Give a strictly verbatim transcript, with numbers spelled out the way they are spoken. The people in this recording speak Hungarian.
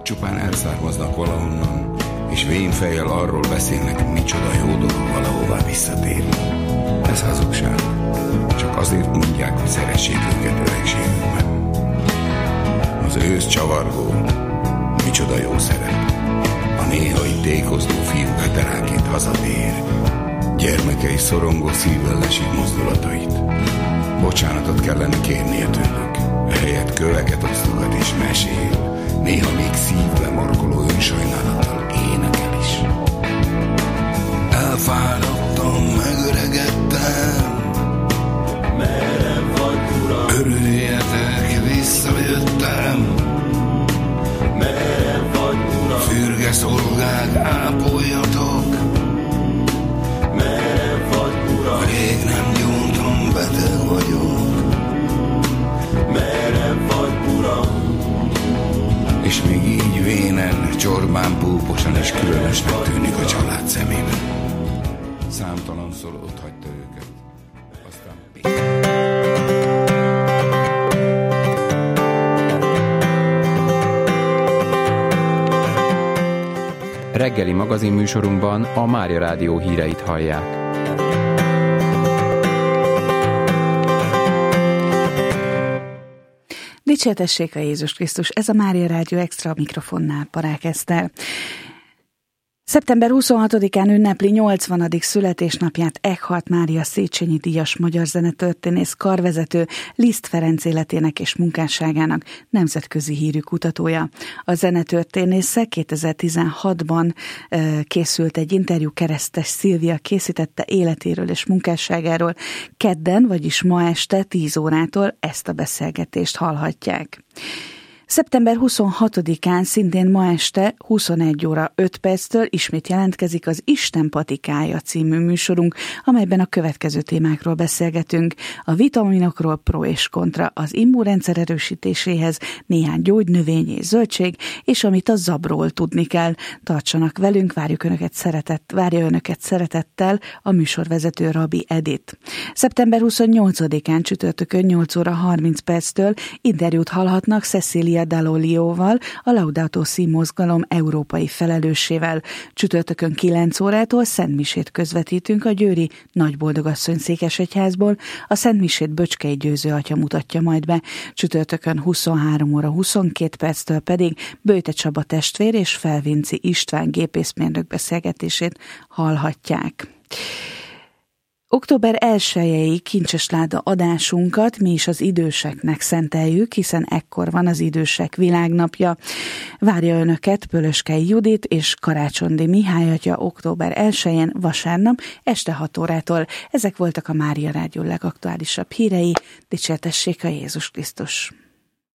Csupán elszármaznak valahonnan, és vénfejjel arról beszélnek, micsoda jó dolog valahová visszatérni. Ez hazugság. Csak azért mondják, hogy szeressék őket öregségükben. Az ősz csavargó, micsoda jó szerep. A néhai tékozló fiú veteránként hazatér. Gyermekei szorongó szívvel lesik mozdulatait. Bocsánatot kellene kérnie tőlük. Ehelyett köveket osztogat és mesél. Néha még szívbe markoló önsajnálattal énekel is. Elfáradtam, megöregedtem. Merre vagy, uram? Örüljetek, visszajöttem. Merre vagy, uram? Fürge szolgák, ápoljatok. Merre vagy, uram? Rég nem gyóntam, beteg vagyok. Merre vagy, uram? És még így vénen, csorbán, púposan és különösnek tűnik a család szemében. Számtalanszor ott hagyta őket. Aztán... Reggeli magazinműsorunkban a Mária Rádió híreit hallják. Dicsértessék a Jézus Krisztus, ez a Mária Rádió Extra, a mikrofonnál Parák Eszter. szeptember huszonhatodikán ünnepli nyolcvanadik születésnapját Eckhardt Mária Széchenyi díjas magyar zenetörténész, karvezető, Liszt Ferenc életének és munkásságának nemzetközi hírű kutatója. A zenetörténésszel kétezer-tizenhatban e, készült egy interjú, Keresztes Szilvia készítette életéről és munkásságáról. Kedden, vagyis ma este tíz órától ezt a beszélgetést hallhatják. szeptember huszonhatodikán, szintén ma este huszonegy óra öt perctől ismét jelentkezik az Isten patikája című műsorunk, amelyben a következő témákról beszélgetünk. A vitaminokról, pro és kontra, az immunrendszer erősítéséhez, néhány gyógynövény és zöldség, és amit a zabról tudni kell. Tartsanak velünk, várjuk önöket szeretett, várja önöket szeretettel a műsorvezető Rabbi Edith. szeptember huszonnyolcadikán csütörtökön nyolc óra harminc perctől interjút hallhatnak Cecilia Dall'Olioval, a Laudato Si mozgalom európai felelőssével. Csütörtökön kilenc órától szentmisét közvetítünk a győri Nagyboldogasszony székesegyházból, a szentmisét Böcskei Győző atya mutatja majd be. Csütörtökön huszonhárom óra huszonkét perctől pedig Böjte Csaba testvér és Felvinci István gépészmérnök beszélgetését hallhatják. október elsejei kincsesláda adásunkat mi is az időseknek szenteljük, hiszen ekkor van az idősek világnapja. Várja önöket Pölöskei Judit és Karácsondi Mihály atya október elsején vasárnap este hat órától. Ezek voltak a Mária Rádió legaktuálisabb hírei. Dicsértessék a Jézus Krisztus!